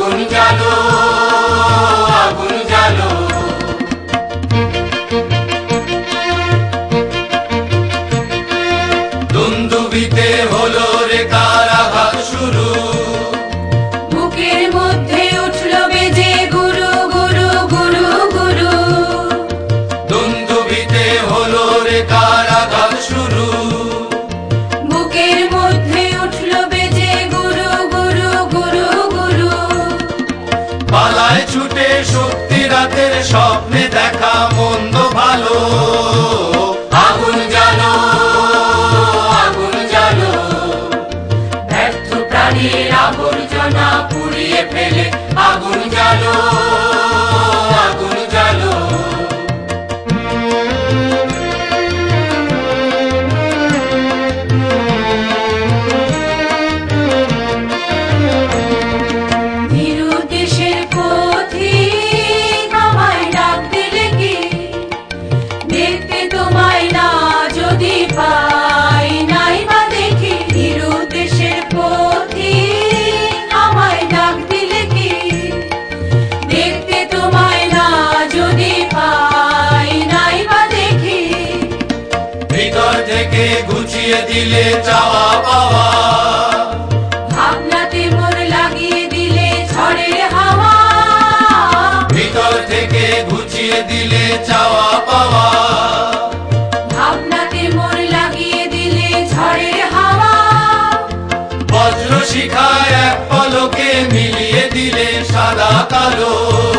আগুন জ্বালো আগুন জ্বালো। দুন্দুবিতে হলো রে কারাঘাত শুরু, বুকের মধ্যে উঠল বেজে গুরু গুরু গুরু গুরু। দুন্দুবিতে হলো রে কারাঘাত শুরু, বুকের মধ্যে উঠল বেজে গুরু গুরু গুরু গুরু। পালায় ছুটে শক্তি রাতের স্বপ্নে দেখা মন্দ ভালো। আগুন জ্বালো আগুন জ্বালো, ব্যর্থ প্রাণীর আবর্জনা পুড়িয়ে ফেলে আগুন জ্বালো আগুন জ্বালো। ধীরু দেশের পথিক আমায় ডাক দিলে কি, দেখতে তোমায় না যদি পাই নাই বা দেখি। ধীরু দেশের পথিক আমায় ডাক দিলে কি, দেখতে তোমায় না যদি পাই নাই বা দেখি। ভিতর থেকে ঘুচিয়ে দিলে চাওয়া পাওয়া, ভাবনাতে মোর লাগিয়ে দিলে ঝড়ের হাওয়া। ভিতর থেকে ঘুচিয়ে দিলে চাওয়া পাওয়া, ভাবনাতে মোর লাগিয়ে দিলে ঝড়ের হাওয়া। বজ্র শিখায় এক পলকে মিলিয়ে দিলে সাদা কালো।